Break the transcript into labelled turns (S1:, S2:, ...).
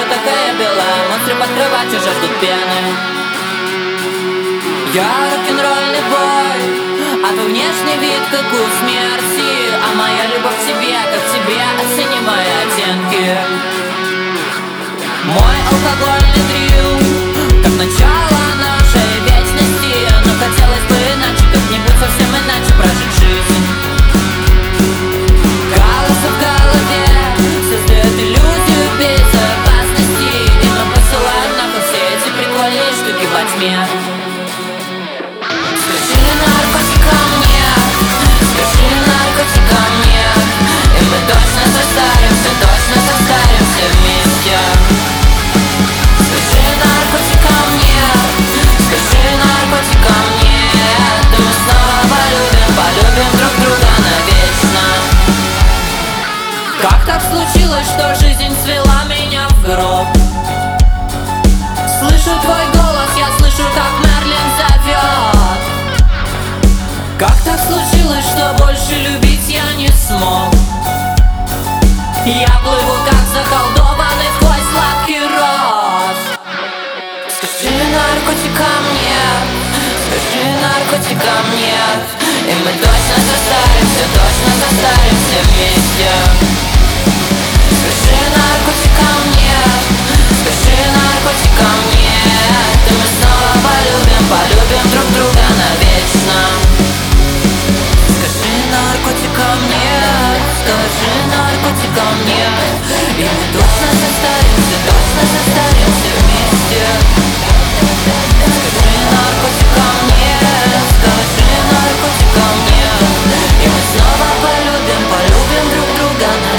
S1: такая белая, монстры под кроватью жаждут пены. Я рок-н-ролльный бой, а твой внешний вид как у смерти. А моя любовь к тебе, как к тебе, оцени мои оттенки. Мой алкогольный дрил, как начало нашей вечности. Но хотелось бы иначе, как-нибудь совсем иначе прожить жизнь. Голоса в голове создает иллюзию безопасности, и мы посылаем нахуй все эти прикольные штуки во тьме. Скажи наркотикам нет, скажи наркотикам нет, и мы точно состаримся вместе. Скажи наркотикам нет, скажи наркотикам нет, и мы снова полюбим друг друга навечно. Как так случилось, что жизнь свела меня в гроб? Слышу твой голос, я слышу, как Мерлин зовет. Как так случилось, что больше любить я не смог? Я плыву, как заколдованный сквозь сладкий рот. Скажи наркотикам нет, скажи наркотикам нет, и мы точно состаримся вместе. Скажи наркотикам нет, скажи наркотикам нет, и мы снова полюбим друг друга навечно. Скажи наркотикам нет, скажи наркотикам нет, и мы точно состаримся вместе. Скажи наркотикам нет, скажи наркотикам нет, и мы снова полюбим друг друга навечно.